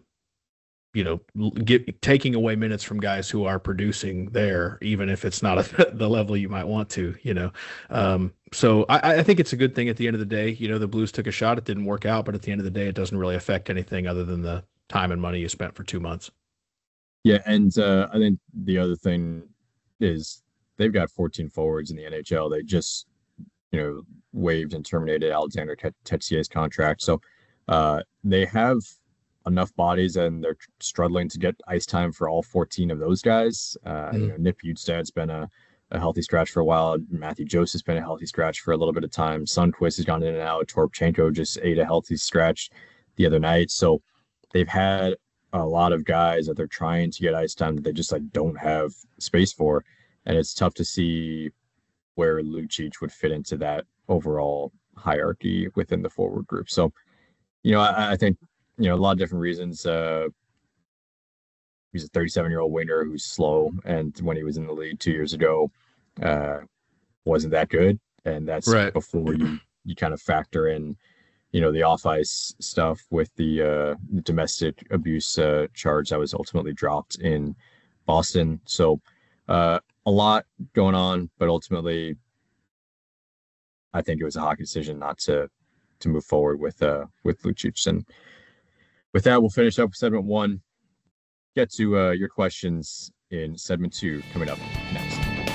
taking away minutes from guys who are producing there, even if it's not at the level you might want to, So I think it's a good thing at the end of the day. The Blues took a shot. It didn't work out, but at the end of the day, it doesn't really affect anything other than the time and money you spent for 2 months. Yeah. And I think the other thing is they've got 14 forwards in the NHL. They just, waived and terminated Alexander Tetsier's contract. So they have enough bodies, and they're struggling to get ice time for all 14 of those guys. Nick Bjugstad's been a healthy scratch for a while. Matthew Joseph's been a healthy scratch for a little bit of time. Sundqvist has gone in and out. Toropchenko just ate a healthy scratch the other night. So they've had a lot of guys that they're trying to get ice time that they just don't have space for. And it's tough to see where Lucic would fit into that overall hierarchy within the forward group. So, I think, a lot of different reasons. He's a 37-year-old winger who's slow, and when he was in the league 2 years ago, wasn't that good. And that's right before you kind of factor in the off ice stuff with the domestic abuse charge that was ultimately dropped in Boston. So a lot going on, but ultimately, I think it was a hockey decision not to move forward with Lucic. And with that, we'll finish up with segment 1. Get to your questions in segment 2 coming up next.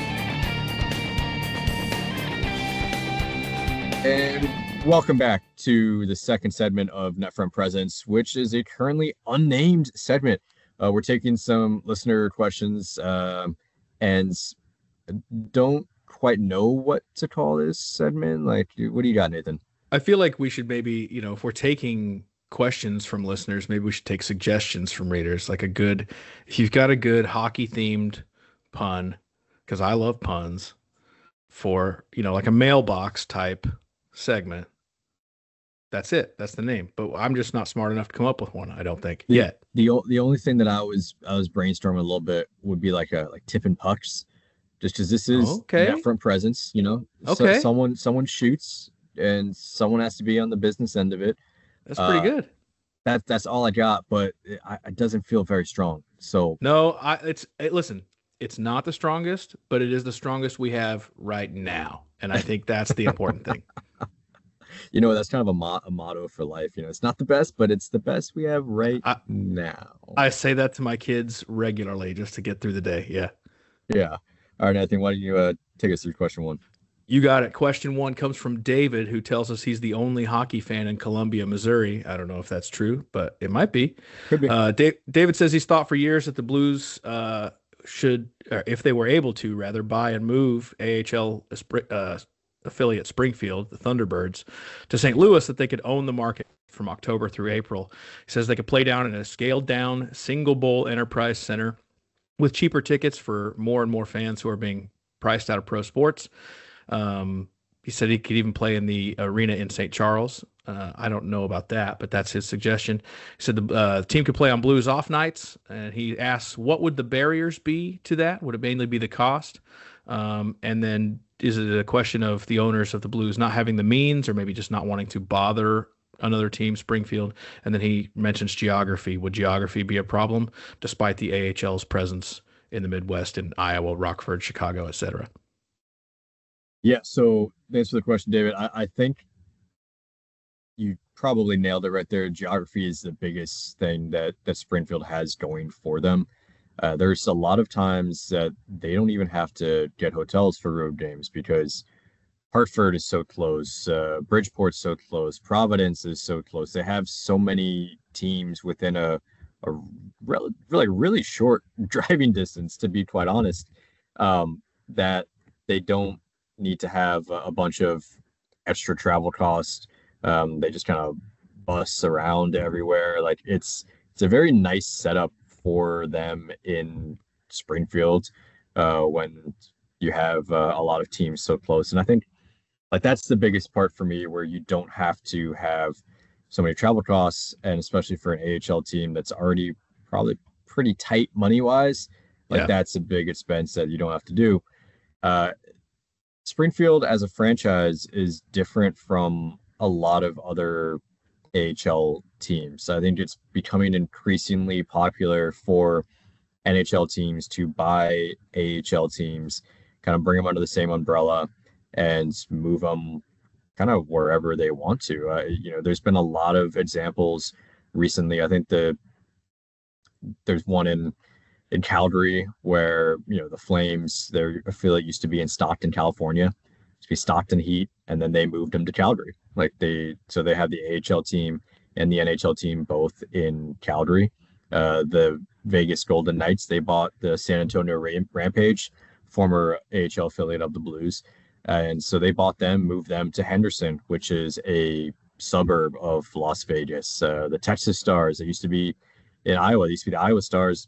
And welcome back to the second segment of NetFront Presence, which is a currently unnamed segment. We're taking some listener questions and don't quite know what to call this segment. Like, what do you got, Nathan? I feel like we should maybe, if we're taking questions from listeners, maybe we should take suggestions from readers. Like if you've got a good hockey themed pun, because I love puns, for, like a mailbox type segment. That's it. That's the name. But I'm just not smart enough to come up with one, I don't think, yet. The only thing that I was brainstorming a little bit would be like tipping pucks, just because this is NetFront Presence, Okay. So someone shoots and someone has to be on the business end of it. That's pretty good. That's all I got, but it doesn't feel very strong. So no, listen, it's not the strongest, but it is the strongest we have right now, and I think that's the important thing. That's kind of a motto for life. It's not the best, but it's the best we have now. I say that to my kids regularly just to get through the day. Yeah. Yeah. All right, Nathan, why don't you take us through question 1? You got it. Question 1 comes from David, who tells us he's the only hockey fan in Columbia, Missouri. I don't know if that's true, but it might be. Could be. David says he's thought for years that the Blues should, or if they were able to, rather buy and move AHL affiliate Springfield, the Thunderbirds, to St. Louis, that they could own the market from October through April. He says they could play down in a scaled-down, single-bowl enterprise center with cheaper tickets for more and more fans who are being priced out of pro sports. He said he could even play in the arena in St. Charles. I don't know about that, but that's his suggestion. He said the team could play on Blues off nights, and he asks, what would the barriers be to that? Would it mainly be the cost? And then is it a question of the owners of the Blues not having the means, or maybe just not wanting to bother another team, Springfield? And then he mentions geography. Would geography be a problem despite the AHL's presence in the Midwest, in Iowa, Rockford, Chicago, etc.? Yeah, so thanks for the question, David. I think you probably nailed it right there. Geography is the biggest thing that Springfield has going for them. There's a lot of times that they don't even have to get hotels for road games because Hartford is so close, Bridgeport's so close, Providence is so close. They have so many teams within a really short driving distance, to be quite honest, that they don't need to have a bunch of extra travel costs. They just kind of bus around everywhere. Like it's a very nice setup for them in Springfield when you have a lot of teams so close. And I think like that's the biggest part for me, where you don't have to have so many travel costs, and especially for an AHL team that's already probably pretty tight money wise, that's a big expense that you don't have to do. Springfield as a franchise is different from a lot of other AHL teams. I think it's becoming increasingly popular for NHL teams to buy AHL teams, kind of bring them under the same umbrella and move them kind of wherever they want to. There's been a lot of examples recently. I think there's one in Calgary where, the Flames, their affiliate used to be in Stockton, California. It used to be Stockton Heat, and then they moved them to Calgary. So they have the AHL team and the NHL team both in Calgary. The Vegas Golden Knights, they bought the San Antonio Rampage, former AHL affiliate of the Blues. And so they bought them, moved them to Henderson, which is a suburb of Las Vegas. The Texas Stars, they used to be in Iowa. They used to be the Iowa Stars.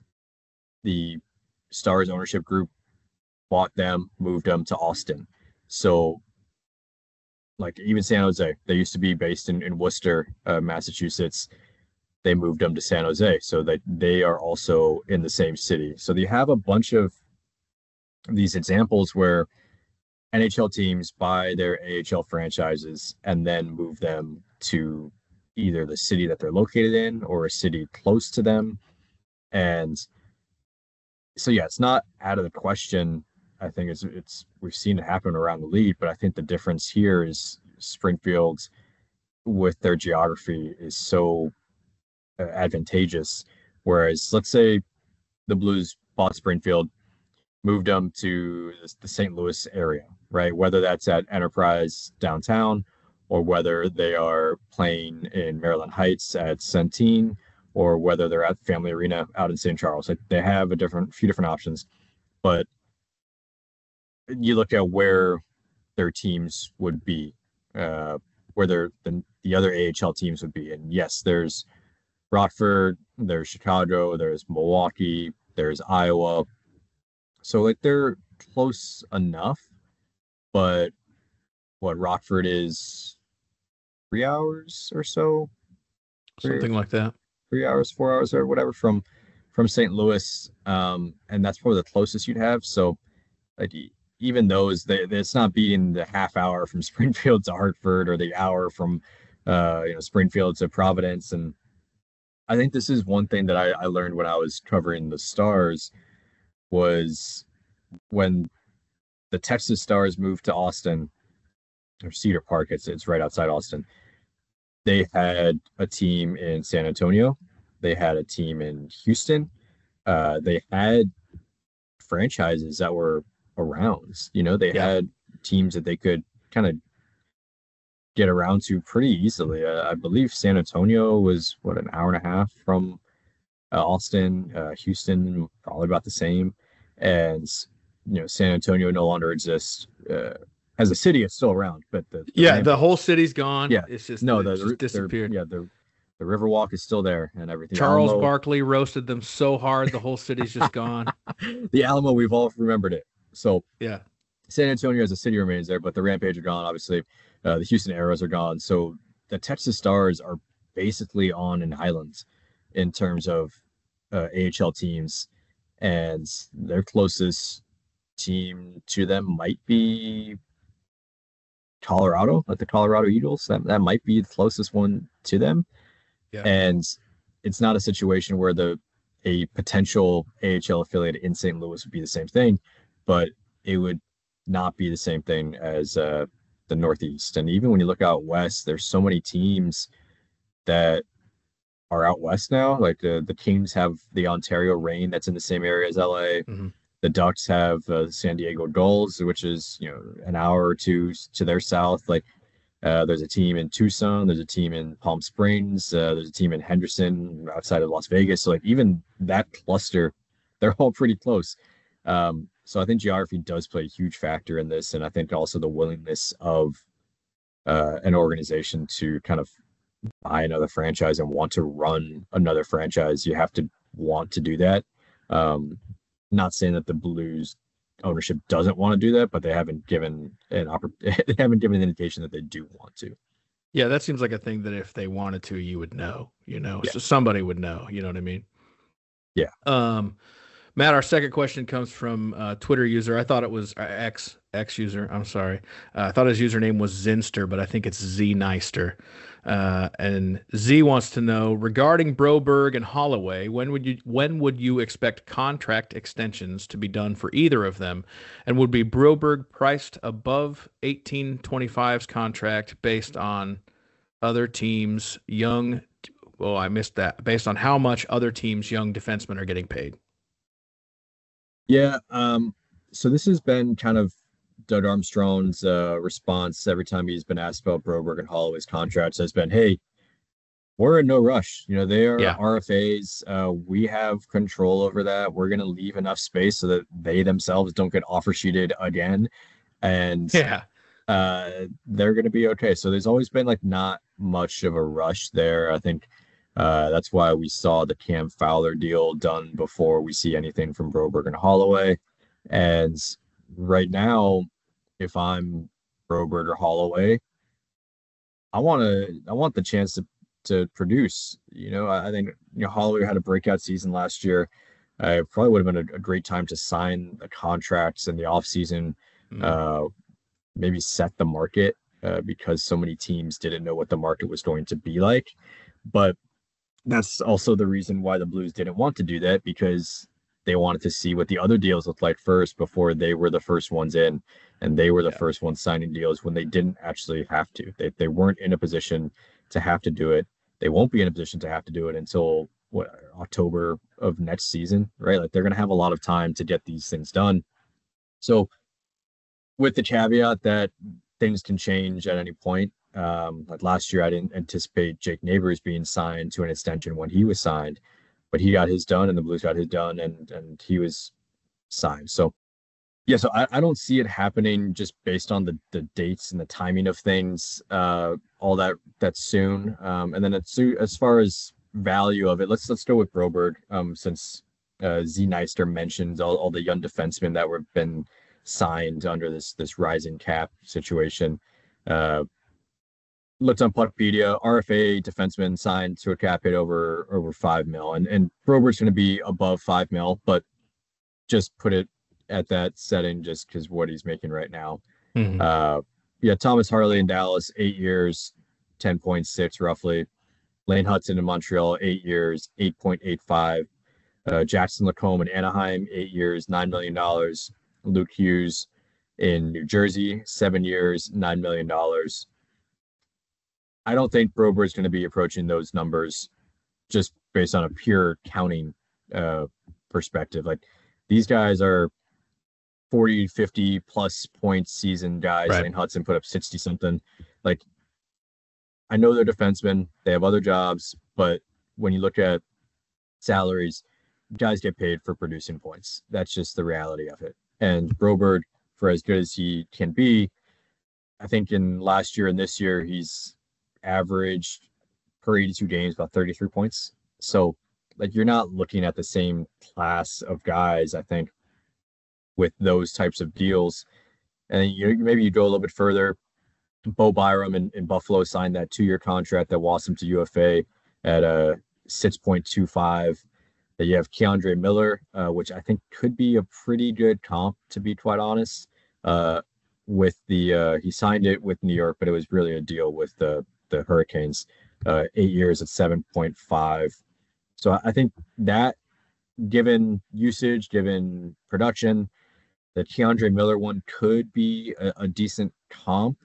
The Stars ownership group bought them, moved them to Austin. So like even San Jose, they used to be based in Worcester, Massachusetts. They moved them to San Jose. So that they are also in the same city. So you have a bunch of these examples where NHL teams buy their AHL franchises and then move them to either the city that they're located in or a city close to them. And so, yeah, it's not out of the question. I think it's we've seen it happen around the league, but I think the difference here is Springfield, with their geography, is so advantageous. Whereas, let's say the Blues bought Springfield, moved them to the St. Louis area, right? Whether that's at Enterprise downtown or whether they are playing in Maryland Heights at Centene or whether they're at Family Arena out in St. Charles. Like, they have a few different options, but you look at where their teams would be, where the other AHL teams would be. And yes, there's Rockford, there's Chicago, there's Milwaukee, there's Iowa. So like they're close enough, but what Rockford is 3 hours or so, something like that. 3 hours, 4 hours, or whatever from St. Louis, and that's probably the closest you'd have. So like even those, it's not beating the half hour from Springfield to Hartford or the hour from Springfield to Providence. And I think this is one thing that I learned when I was covering the Stars was when the Texas Stars moved to Austin or Cedar Park. It's right outside Austin. They had a team in San Antonio. They had a team in Houston. They had franchises that were around. They had teams that they could kind of get around to pretty easily. I believe San Antonio was an hour and a half from Austin. Houston probably about the same. And San Antonio no longer exists as a city. It's still around, but the whole city's gone. Yeah, it's just just disappeared. The Riverwalk is still there and everything. Charles Barkley roasted them so hard the whole city's just gone. The Alamo, we've all remembered it. So yeah, San Antonio as a city remains there, but the Rampage are gone. Obviously, the Houston Aeros are gone. So the Texas Stars are basically on an island in terms of AHL teams, and their closest team to them might be Colorado, like the Colorado Eagles. That might be the closest one to them. Yeah. And it's not a situation where a potential AHL affiliate in St. Louis would be the same thing, but it would not be the same thing as the Northeast. And even when you look out west, there's so many teams that are out west now. Like the Kings have the Ontario Reign that's in the same area as LA. Mm-hmm. The Ducks have San Diego Gulls, which is an hour or two to their south. Like there's a team in Tucson, there's a team in Palm Springs, there's a team in Henderson outside of Las Vegas. So like even that cluster, they're all pretty close. So I think geography does play a huge factor in this, and I think also the willingness of an organization to kind of buy another franchise and want to run another franchise. You have to want to do that. Not saying that the Blues ownership doesn't want to do that, but they haven't given an indication that they do want to. Yeah, that seems like a thing that if they wanted to, you would know. So somebody would know. You know what I mean? Yeah. Matt, our second question comes from Twitter user. I thought it was X user. I'm sorry. I thought his username was Zinster, but I think it's Z Neister. And Z wants to know, regarding Broberg and Holloway, when would you expect contract extensions to be done for either of them? And would be Broberg priced above 1825's contract based on other teams' young? Oh, I missed that. Based on how much other teams' young defensemen are getting paid. Yeah. So this has been kind of Doug Armstrong's response every time he's been asked about Broberg and Holloway's contracts has been, hey, we're in no rush. They are RFAs. We have control over that. We're going to leave enough space so that they themselves don't get offer sheeted again. And they're going to be okay. So there's always been like not much of a rush there. I think that's why we saw the Cam Fowler deal done before we see anything from Broberg and Holloway. And right now, if I'm Broberg or Holloway, I want the chance to produce. I think Holloway had a breakout season last year. It probably would have been a great time to sign the contracts in the offseason maybe set the market because so many teams didn't know what the market was going to be like. But that's also the reason why the Blues didn't want to do that, because they wanted to see what the other deals looked like first before they were the first ones in, and they were the first ones signing deals when they didn't actually have to. They weren't in a position to have to do it. They won't be in a position to have to do it until October of next season, right? Like they're going to have a lot of time to get these things done. So with the caveat that things can change at any point. Like last year, I didn't anticipate Jake Neighbors being signed to an extension when he was signed, but he got his done and the Blues got his done, and he was signed. So yeah, so I don't see it happening just based on the dates and the timing of things, all that soon. And then as far as value of it, let's go with Broberg, since Z Neister mentions all the young defensemen that were been signed under this rising cap situation. Looked on Puckpedia, RFA defenseman signed to a cap hit over $5 million, and Broberg's going to be above $5 million, but just put it at that setting just because what he's making right now. Yeah, Thomas Harley in Dallas, 8 years, 10.6 roughly. Lane Hudson in Montreal, 8 years, 8.85. Jackson Lacombe in Anaheim, 8 years, $9 million. Luke Hughes in New Jersey, 7 years, $9 million. I don't think Broberg is going to be approaching those numbers just based on a pure counting perspective. Like these guys are 40, 50 plus point season guys. Right. Lane Hudson put up 60 something. Like I know they're defensemen, they have other jobs, but when you look at salaries, guys get paid for producing points. That's just the reality of it. And Broberg, for as good as he can be, I think in last year and this year, he's averaged per 82 games about 33 points. So like you're not looking at the same class of guys, I think, with those types of deals. And maybe you go a little bit further. Bo Byram in Buffalo signed that 2-year contract that lost him to UFA at a 6.25. That you have Keandre Miller, which I think could be a pretty good comp, to be quite honest. With the he signed it with New York, but it was really a deal with the Hurricanes. 8 years at 7.5. So I think that, given usage, given production, the Keandre Miller one could be a decent comp.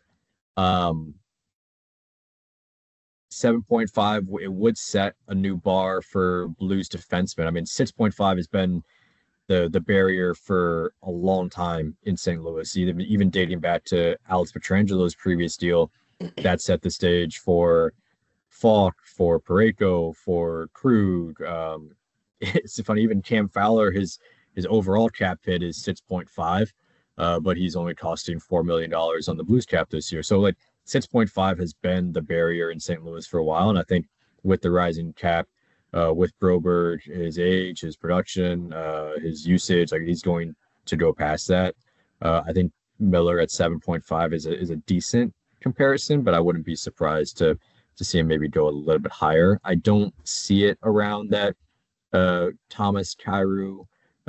7.5, it would set a new bar for Blues defensemen. I mean, 6.5 has been the barrier for a long time in St. Louis, even dating back to Alex Petrangelo's previous deal. That set the stage for Falk, for Parayko, for Krug. It's funny, even Cam Fowler, his overall cap hit is 6.5, but he's only costing $4 million on the Blues cap this year. So like 6.5 has been the barrier in St. Louis for a while. And I think with the rising cap, with Broberg, his age, his production, his usage, like he's going to go past that. I think Miller at 7.5 is a decent comparison, but I wouldn't be surprised to see him maybe go a little bit higher. I don't see it around that Thomas Kyrou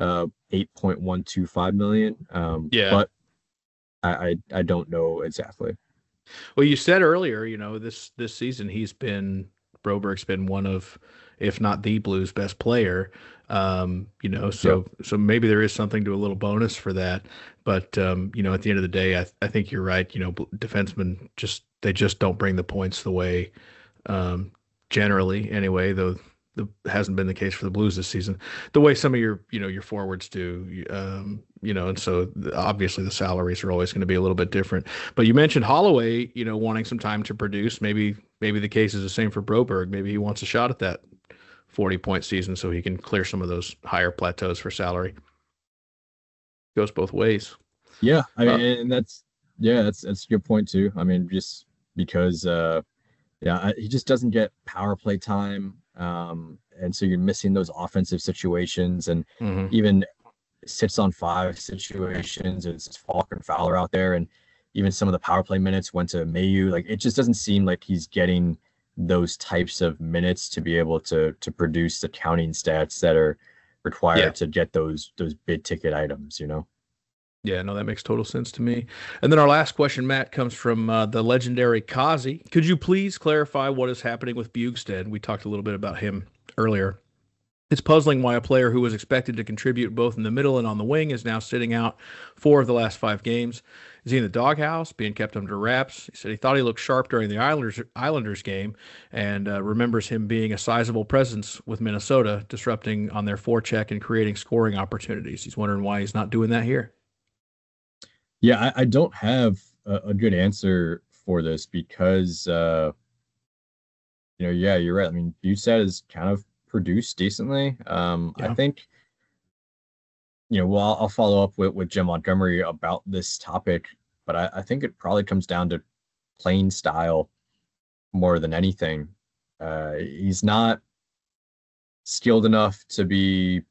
8.125 million. But I don't know exactly. Well, you said earlier, this season Broberg's been one of, if not the Blues' best player. So maybe there is something to a little bonus for that. But at the end of the day, I think you're right. Defensemen just don't bring the points the way, generally anyway, though hasn't been the case for the Blues this season, the way some of your forwards do, and so obviously the salaries are always going to be a little bit different. But you mentioned Holloway, wanting some time to produce. Maybe the case is the same for Broberg. Maybe he wants a shot at that 40-point season so he can clear some of those higher plateaus for salary. Goes both ways. Yeah, I mean, and that's a good point too. I mean, just because he just doesn't get power play time. And so you're missing those offensive situations, and even 6-on-5 situations. It's Falk and Fowler out there, and even some of the power play minutes went to Mayu. Like it just doesn't seem like he's getting those types of minutes to be able to produce the counting stats that are required to get those big ticket items. Yeah, no, that makes total sense to me. And then our last question, Matt, comes from the legendary Kazi. Could you please clarify what is happening with Bugstead? We talked a little bit about him earlier. It's puzzling why a player who was expected to contribute both in the middle and on the wing is now sitting out 4 of the last 5 games. Is he in the doghouse, being kept under wraps? He said he thought he looked sharp during the Islanders game and remembers him being a sizable presence with Minnesota, disrupting on their forecheck and creating scoring opportunities. He's wondering why he's not doing that here. Yeah, I don't have a good answer for this because, yeah, you're right. I mean, Bugstead is kind of produced decently. I think, well, I'll follow up with Jim Montgomery about this topic, but I think it probably comes down to playing style more than anything. He's not skilled enough to be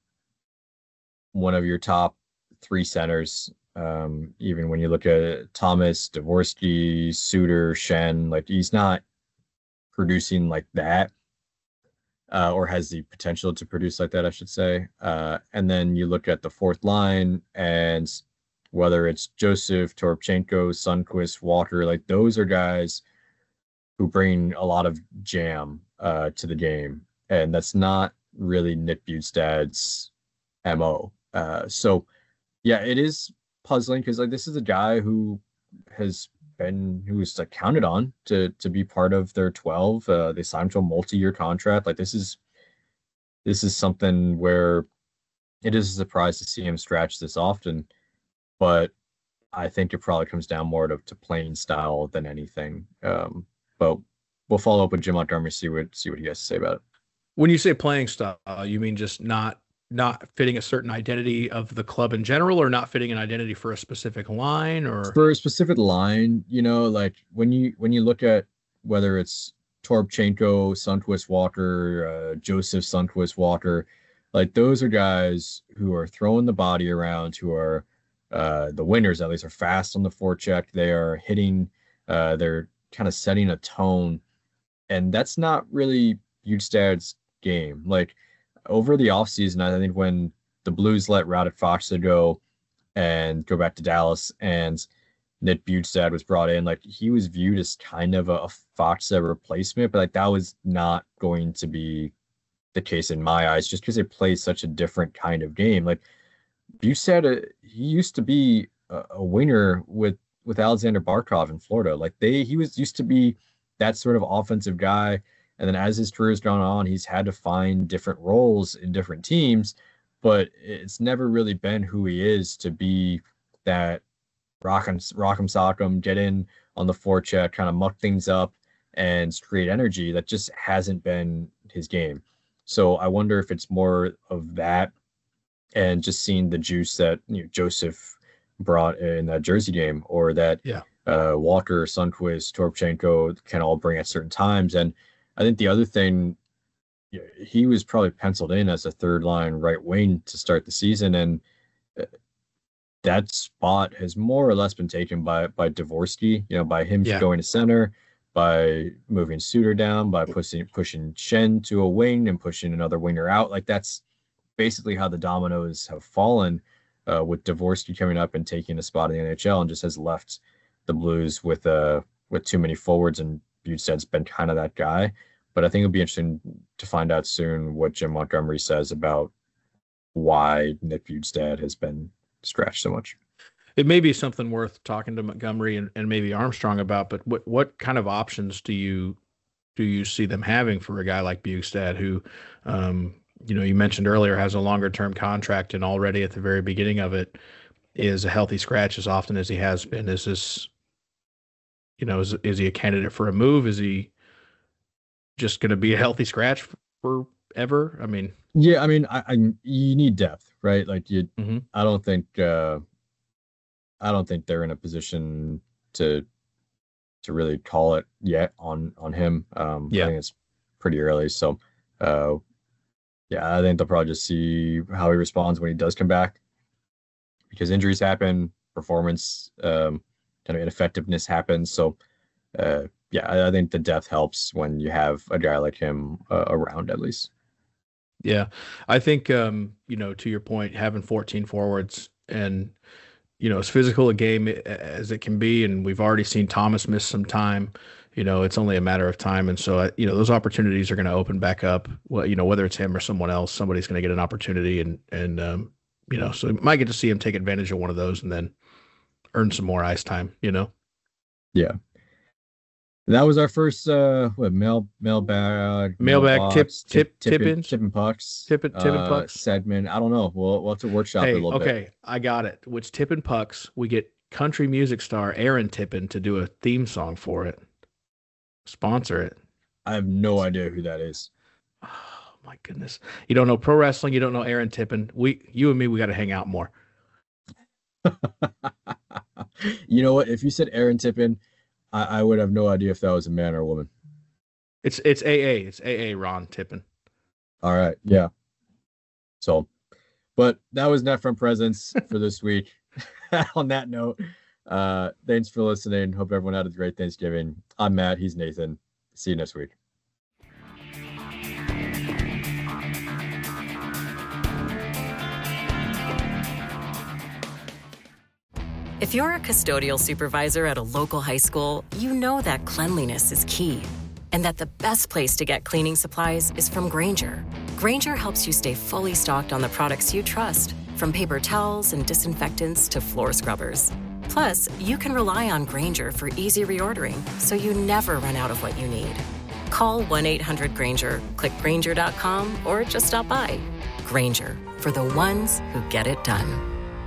one of your top 3 centers. Even when you look at Thomas, Dvorsky, Suter, Shen, like he's not producing like that. Or has the potential to produce like that, I should say. And then you look at the fourth line, and whether it's Joseph, Toropchenko, Sundqvist, Walker, like those are guys who bring a lot of jam to the game. And that's not really Nick Bugstad's MO. So, yeah, it is puzzling because like this is a guy who was like counted on to be part of their 12. They signed to a multi-year contract. Like this is something where it is a surprise to see him scratch this often, but I think it probably comes down more to playing style than anything. But we'll follow up with Jim Montgomery, see what he has to say about it. When you say playing style, you mean just not fitting a certain identity of the club in general, or not fitting an identity for a specific line, or for a specific line, like when you look at whether it's Toropchenko, Sundqvist, Walker, Joseph, Sundqvist, Walker, like those are guys who are throwing the body around, who are the winners, at least, are fast on the forecheck. They are hitting, they're kind of setting a tone, and that's not really Bugstad's game. Like over the offseason, I think when the Blues let Radek Faksa go and go back to Dallas, and Nick Bugstad was brought in, like he was viewed as kind of a Faksa replacement, but like that was not going to be the case in my eyes, just because they play such a different kind of game. Like Bugstad, he used to be a winger with Alexander Barkov in Florida. Like he was used to be that sort of offensive guy. And then as his career has gone on, he's had to find different roles in different teams, but it's never really been who he is to be that rock'em sock'em, get in on the forecheck, kind of muck things up and create energy. That just hasn't been his game. So I wonder if it's more of that and just seeing the juice that Joseph brought in that Jersey game, or that Walker, Sundqvist, Toropchenko can all bring at certain times. And I think the other thing, he was probably penciled in as a third line right wing to start the season, and that spot has more or less been taken by Dvorsky, by him going to center, by moving Suter down, by pushing Shen to a wing and pushing another winger out. Like that's basically how the dominoes have fallen, with Dvorsky coming up and taking a spot in the NHL, and just has left the Blues with too many forwards, and Bugstad's been kind of that guy. But I think it'll be interesting to find out soon what Jim Montgomery says about why Nick Bugstad has been scratched so much. It may be something worth talking to Montgomery and maybe Armstrong about, but what kind of options do you see them having for a guy like Bugstad, who, you mentioned earlier, has a longer term contract, and already at the very beginning of it is a healthy scratch as often as he has been? Is this, is he a candidate for a move? Is he just going to be a healthy scratch forever? I mean, yeah, I mean, you need depth, right? Like I don't think they're in a position to really call it yet on him. I think it's pretty early. So, I think they'll probably just see how he responds when he does come back, because injuries happen, performance, kind of ineffectiveness happens. So, I think the depth helps when you have a guy like him around, at least. Yeah, I think, to your point, having 14 forwards and as physical a game as it can be, and we've already seen Thomas miss some time. It's only a matter of time, and so those opportunities are going to open back up. Well, whether it's him or someone else, somebody's going to get an opportunity, and so you might get to see him take advantage of one of those, and then earn some more ice time. Yeah. That was our first mailbag tipping pucks segment. I don't know. We'll have to workshop it a little bit. Okay, I got it. Which Tippin' Pucks, we get country music star Aaron Tippin to do a theme song for it. Sponsor it. I have no idea who that is. Oh my goodness. You don't know pro wrestling, you don't know Aaron Tippin. You and me, we got to hang out more. You know what? If you said Aaron Tippin, I would have no idea if that was a man or a woman. It's AA. It's AA Ron Tippin. All right. Yeah. So, but that was Net Front Presence for this week. On that note, thanks for listening. Hope everyone had a great Thanksgiving. I'm Matt. He's Nathan. See you next week. If you're a custodial supervisor at a local high school, you know that cleanliness is key, and that the best place to get cleaning supplies is from Grainger. Grainger helps you stay fully stocked on the products you trust, from paper towels and disinfectants to floor scrubbers. Plus, you can rely on Grainger for easy reordering, so you never run out of what you need. Call 1-800-GRAINGER, click Grainger.com, or just stop by. Grainger, for the ones who get it done.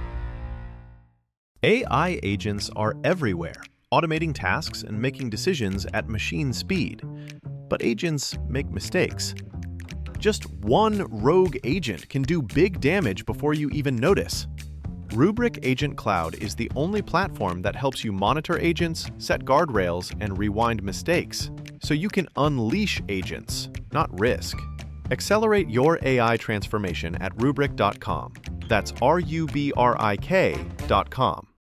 AI agents are everywhere, automating tasks and making decisions at machine speed. But agents make mistakes. Just one rogue agent can do big damage before you even notice. Rubrik Agent Cloud is the only platform that helps you monitor agents, set guardrails, and rewind mistakes, so you can unleash agents, not risk. Accelerate your AI transformation at Rubrik.com. That's RUBRIK.com.